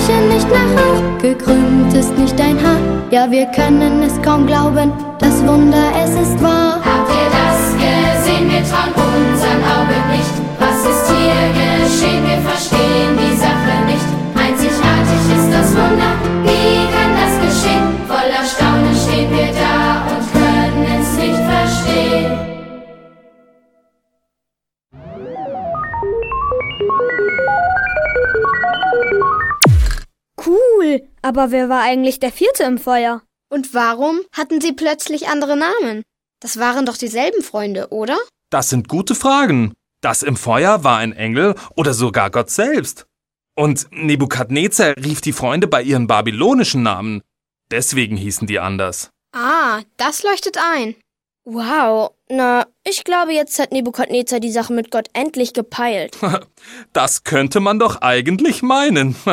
Riechen nicht nach Rauch, gekrümmt ist nicht dein Haar. Ja, wir können es kaum glauben, das Wunder, es ist wahr. Habt ihr das gesehen? Wir trauen unseren Augen nicht. Was ist hier geschehen? Wir verstehen die Sache nicht. Einzigartig ist das Wunder, wie kann das geschehen? Voller Staunen stehen wir da und können es nicht verstehen. Cool, aber wer war eigentlich der Vierte im Feuer? Und warum hatten sie plötzlich andere Namen? Das waren doch dieselben Freunde, oder? Das sind gute Fragen. Das im Feuer war ein Engel oder sogar Gott selbst. Und Nebukadnezar rief die Freunde bei ihren babylonischen Namen. Deswegen hießen die anders. Ah, das leuchtet ein. Wow, na, ich glaube, jetzt hat Nebukadnezar die Sache mit Gott endlich gepeilt. Das könnte man doch eigentlich meinen.